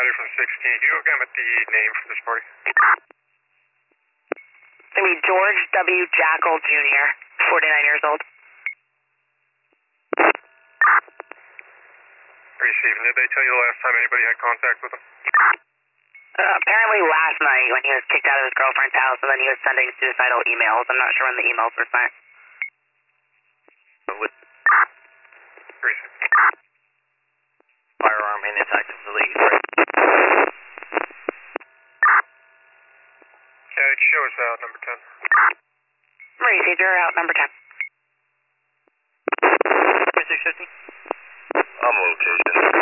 body from 16. Can you go again with the name for this party? It's going to be George W. Jackal Jr., 49 years old. Receiving. Did they tell you the last time anybody had contact with him? Apparently last night when he was kicked out of his girlfriend's house and then he was sending suicidal emails. I'm not sure when the emails were sent. Receiving. Firearm and intact is the lead, right? Yeah, it shows out number 10. Received, you're out number 10. 2650? I'm location.